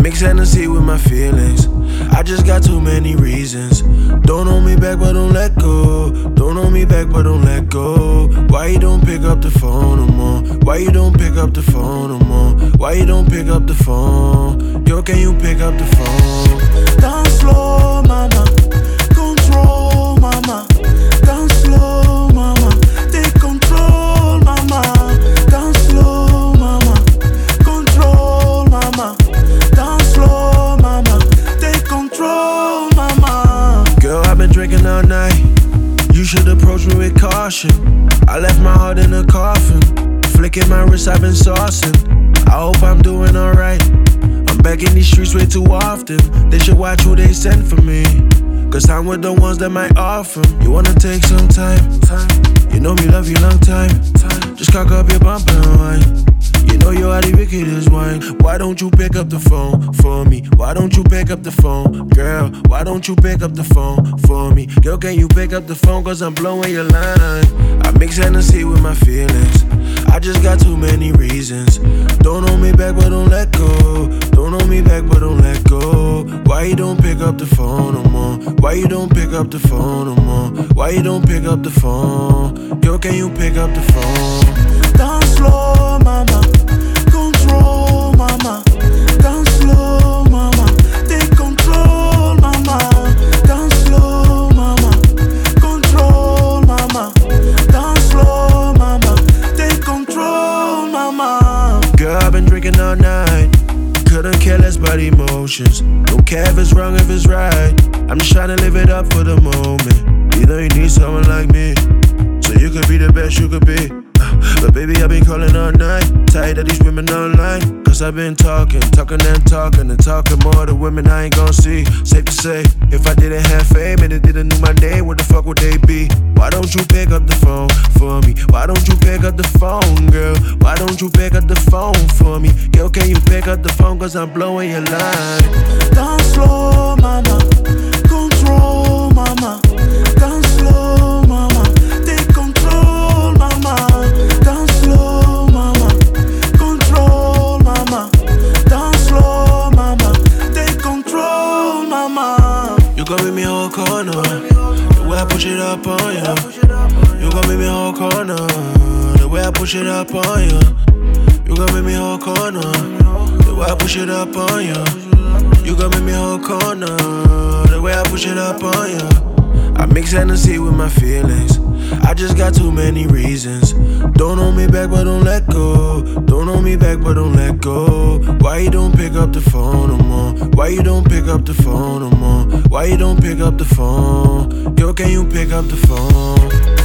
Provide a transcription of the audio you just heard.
mix Hennessy with my feelings. I just got too many reasons. Don't hold me back, but don't let go. Don't hold me back, but don't let go. Why you don't pick up the phone no more? Why you don't pick up the phone no more? Why you don't pick up the phone? Girl, can you pick up the phone? Down slow, mama. Control, mama. Down slow, mama. Take control, mama. Down slow, mama. Control, mama. Down slow, mama. Take control, mama. Girl, I've been drinking all night. You should approach me with caution. I left my heart in a coffin. Flicking my wrist, I've been saucing. I hope I'm doing alright. I'm back in these streets way too often. They should watch who they send for me, cause I'm with the ones that might offer. You wanna take some time? You know me love you long time. Just cock up your bumper and wine. You know you are the wickedest wine. Why don't you pick up the phone for me? Why don't you pick up the phone? Girl, why don't you pick up the phone for me? Girl, can you pick up the phone? Cause I'm blowing your line. I mix Hennessy with my feelings. I just got too many reasons. Don't hold me back, but don't let go. Don't hold me back, but don't let go. Why you don't pick up the phone no more? Why you don't pick up the phone no more? Why you don't pick up the phone? Girl, can you pick up the phone? Down slow, mama. Control, mama. Down slow, mama. Take control, mama. Down slow, mama. Control, mama. Down slow, mama. Take control, mama. Girl, I've been drinking all night. Couldn't care less about emotions. Don't care if it's wrong, if it's right. I'm just trying to live it up for the moment. You know you need someone like me, so you could be the best you could be. But baby, I've been calling all night. Tired of these women online. Cause I've been talking and more to women I ain't gon' see. Safe to say, if I didn't have fame and they didn't know my name, where the fuck would they be? Why don't you pick up the phone for me? Why don't you pick up the phone, girl? Why don't you pick up the phone for me? Girl, can you pick up the phone? Cause I'm blowing your line. Down slow, mama. Control, mama. Down slow, mama. Take control, mama. Down slow, mama. Control, mama. Down slow, mama. Take control, mama. You gon' make me whole corner. The way I push it up on you. You gon' make me whole corner. The way I push it up on you. You gon' make me whole corner. The way I push it up on you. You gon' make me whole corner. The way I push it up on you. I mix Hennessy with my feelings. I just got too many reasons. Don't hold me back, but don't let go. Don't hold me back, but don't let go. Why you don't pick up the phone no more? Why you don't pick up the phone no more? Why you don't pick up the phone? Girl, can you pick up the phone?